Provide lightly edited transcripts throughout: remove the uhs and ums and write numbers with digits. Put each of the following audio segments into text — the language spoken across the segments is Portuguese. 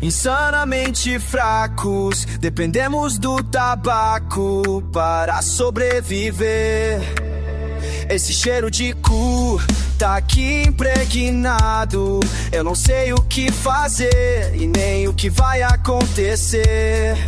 insanamente fracos. Dependemos do tabaco para sobreviver. Esse cheiro de cu tá aqui impregnado. Eu não sei o que fazer e nem o que vai acontecer.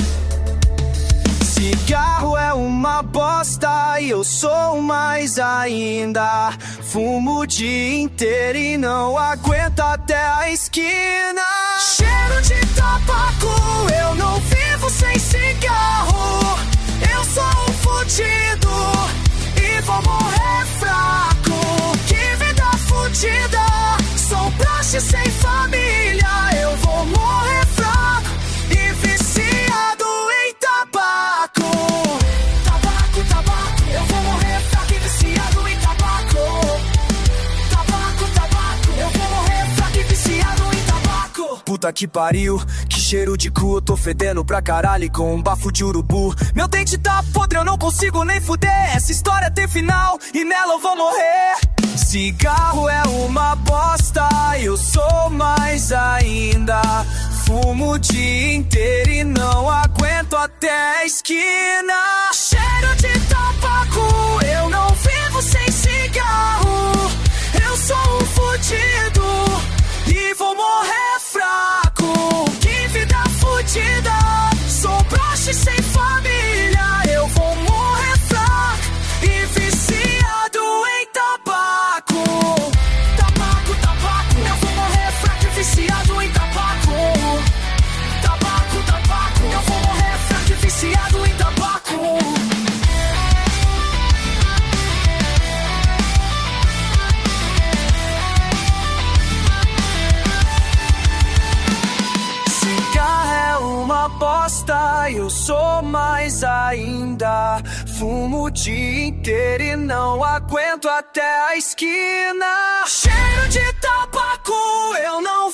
Cigarro é uma bosta e eu sou mais ainda. Fumo o dia inteiro e não aguento até a esquina. Cheiro de tabaco, eu não vivo sem cigarro. Eu sou um fudido e vou morrer fraco. Que vida fudida, sou praxe sem família. Eu vou morrer fraco e viciado em tabaco. Tabaco, tabaco, eu vou morrer fraco e viciado em tabaco. Tabaco, tabaco, eu vou morrer fraco e viciado em tabaco. Puta que pariu, que cheiro de cu, eu tô fedendo pra caralho e com um bafo de urubu. Meu dente tá podre, eu não consigo nem fuder. Essa história tem final e nela eu vou morrer. Cigarro é uma bosta, eu sou mais ainda. Fumo o dia inteiro e não aguento até a esquina. Cheiro de tabaco, eu não vivo sem cigarro. Eu sou um fudido e vou morrer fraco. Que vida fudida, sou broche sem família. Eu vou morrer fraco e viciado em tabaco. Tabaco, tabaco, eu vou morrer fraco e viciado em tabaco. Tabaco, tabaco, eu vou morrer fraco e viciado em tabaco. Bosta, eu sou mais ainda. Fumo o dia inteiro e não aguento até a esquina. Cheiro de tabaco, eu não